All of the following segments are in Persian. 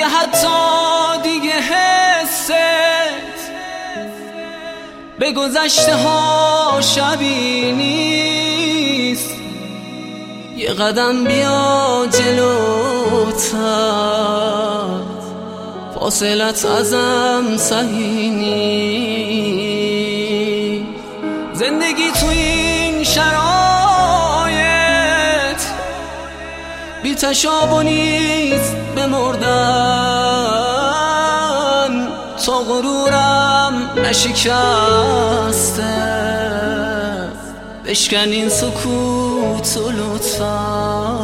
دیگه حتی دیگه حست به گذشته ها شبیه نیست. یه قدم بیا جلوتر، فاصلت ازم صحیح نیست. زندگی تو این شرایط بی تشابه نیست بمردن تا غرورم نشکسته. بشکن این سکوت و لطفاً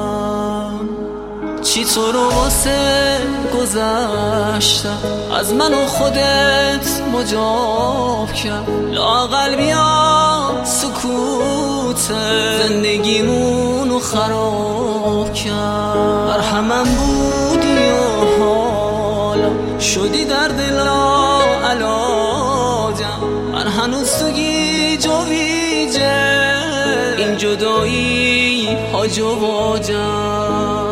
چی تو رو واسه گذشتم از من و خودت مجاب کرد. لااقل بیا سکوت زندگیمونو خراب کرد. مرهمم بودی و حالا شدی در دلا علاجم. من هنوز تو گیج و ویجه این جدایی هاج و واجم.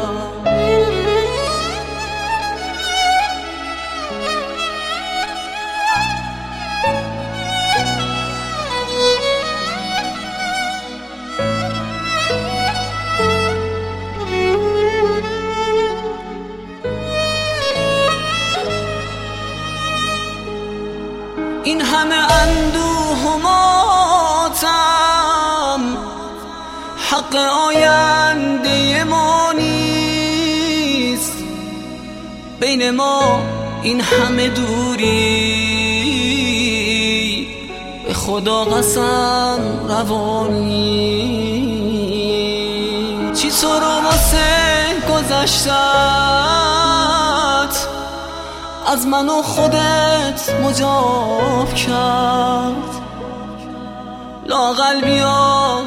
این همه اندوه و ماتم حق آینده ما نیست. بین ما این همه دوری به خدا قسم روانی. چی تو رو واسه گذشتت از من و خودت مجاب کرد. لااقل بیا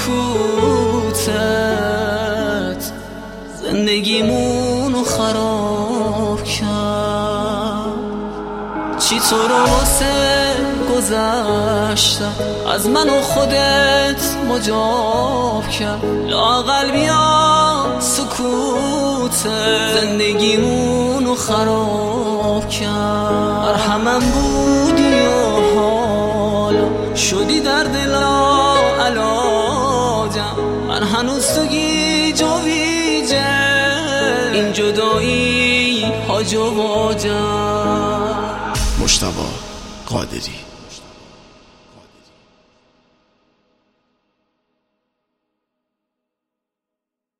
سکوتت زندگیمونو خراب کرد. چی تو رو واسه گذشتم از من و خودت مجاب کرد. لااقل بیا سکوتت زندگیمونو خراب کرد. مرهمم بودی و حالا شدی در دلا علاجم. من هنوز تو گیج و ویجه این جدایی هاج و واجم. مجتبی قادری.